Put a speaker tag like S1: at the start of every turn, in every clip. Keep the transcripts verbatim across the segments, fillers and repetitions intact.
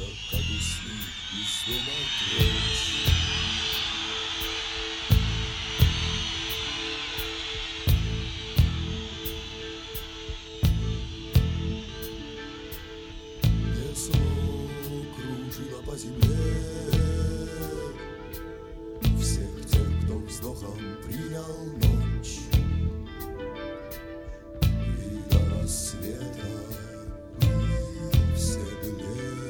S1: как усни из дома прочь. Несло кружило по земле всех тех, кто вздохом принял ночь. И до рассвета мы все были.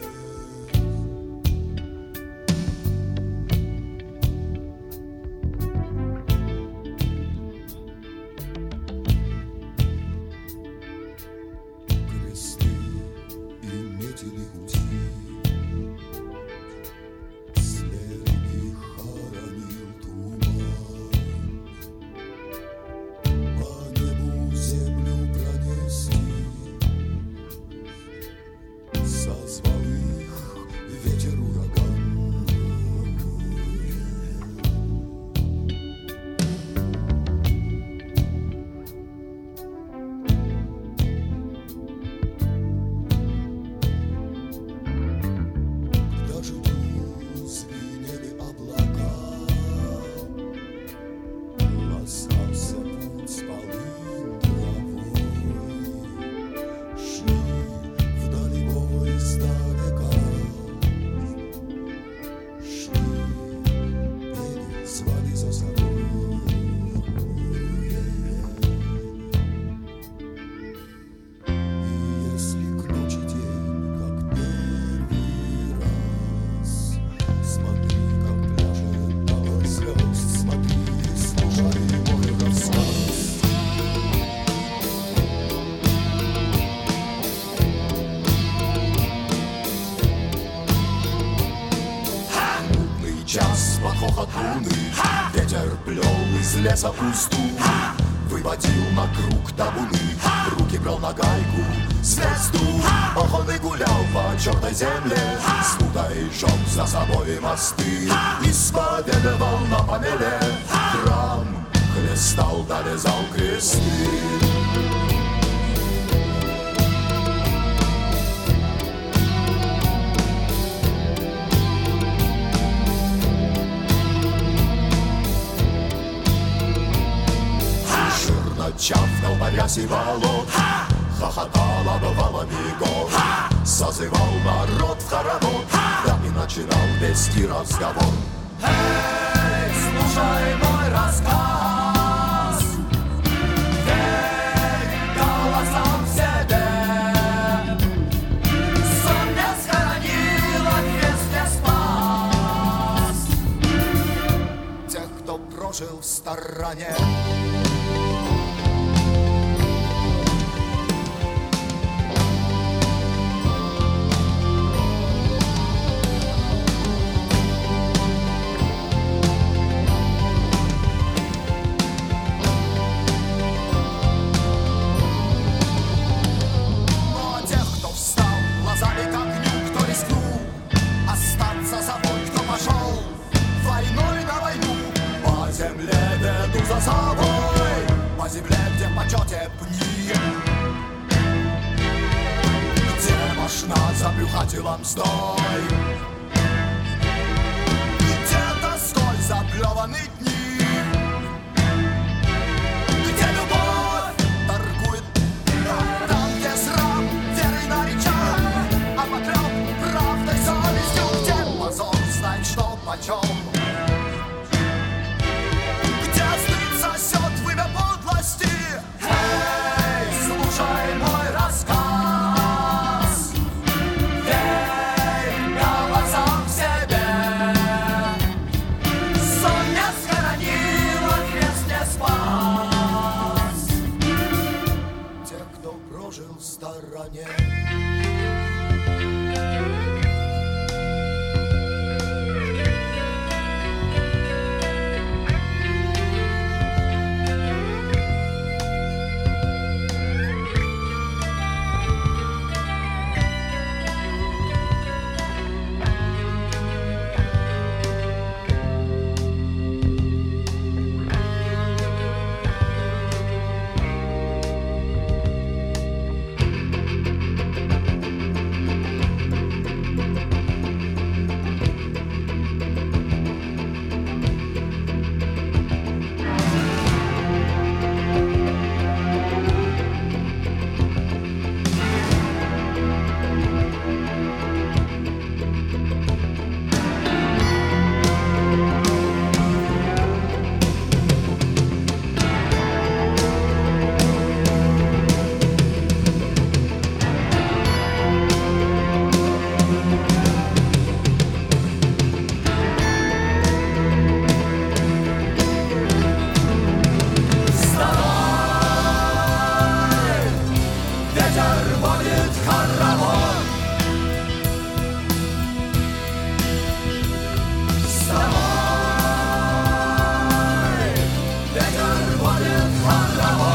S1: Кресты и метили пути, след их хоронил туман. По небу землю пронести, созвал их ветер ураган. К дождю звенели облака, ласкался путь полын травой. Шли вдали бой издалека, шли, пели, звали за собой. И если к ночи день, как первый раз, смотри, как пляшет талант звезд, смотри, слушай мой рассказ. Мутный час под хохот луны, ветер плел из леса пусту, выводил на круг табуны, руки брал на гайку звезду. Ох, он и гулял по черной земле, смутой жег за собой мосты, исповедовал на помеле храм, хлестал, дорезал кресты. Жирно чавкал по рясе болот, хохотал обвалами гор, созывал народ в хоровод, да и начинал вести разговор. Эй, слушай мой рассказ, верь голосом в себе. Сон не схоронил, а крест не спас тех, кто прожил в стороне. Но тех, кто встал глазами к огню, кто рискнул остаться собой, кто пошел войной на войну, по земле веду за собой, по земле, где в почете пни, где мощна заплюхателом стой, где тоской заплеваны дни, где любовь торгует, там, где срам верой на речах, а поклеп правдой совестью, где позор знает, что почем, где стыд сосет вымя подлости. Эй, слушай мой рассказ, верь голосом в себе. Сон не схоронил, трава.